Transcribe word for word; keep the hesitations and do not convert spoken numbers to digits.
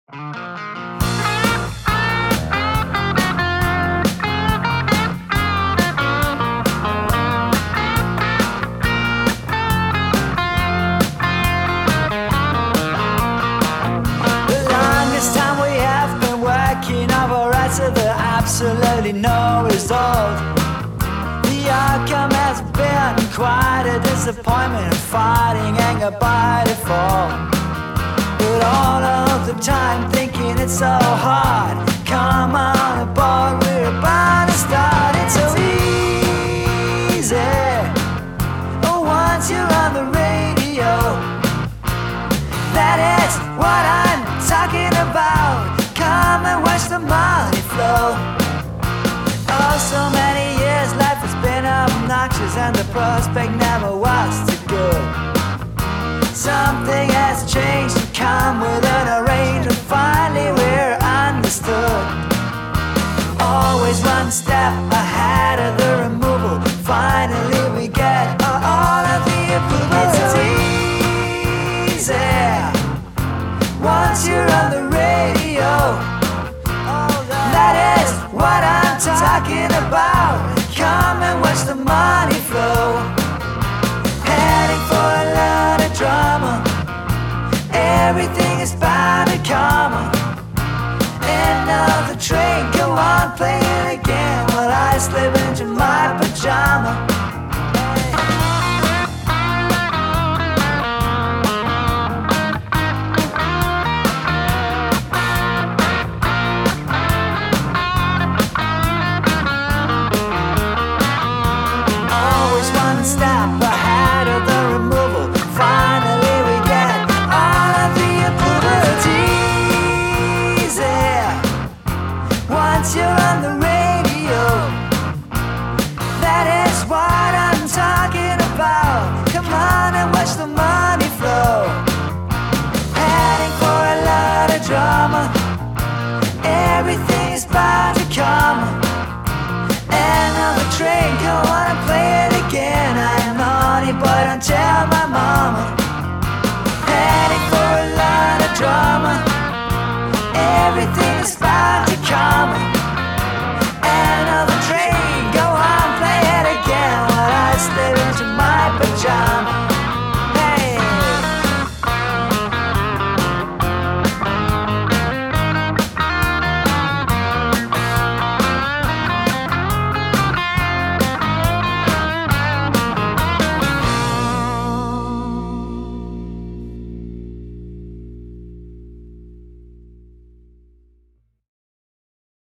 To the absolutely no result. The outcome has been quite a disappointment, fighting anger by default. But all of the time thinking it's so hard. Come on aboard, we're about to start. It's so easy once you're on the radio. That is what I'm talking about. Come and watch the money flow. Oh, so many years life has been obnoxious, and the prospect never was too good. Something has changed and come with an arrangement. Finally we're understood. Always one step ahead of the removal. Finally we get all of the approval. It's easy once you're on the radio. That is what I'm talking about. Come and watch the money flow. Heading for a lot of drama. Everything is bound to karma. End of the train, go on, play it again while I slip into my pajama. Step ahead of the removal. Finally we get all of the approval. It's easy once you're on the radio. That is what I'm talking about. Come on and watch the money flow. Heading for a lot of drama. Everything is bound to come. End of the train, come on and play it again. I am naughty, but don't tell my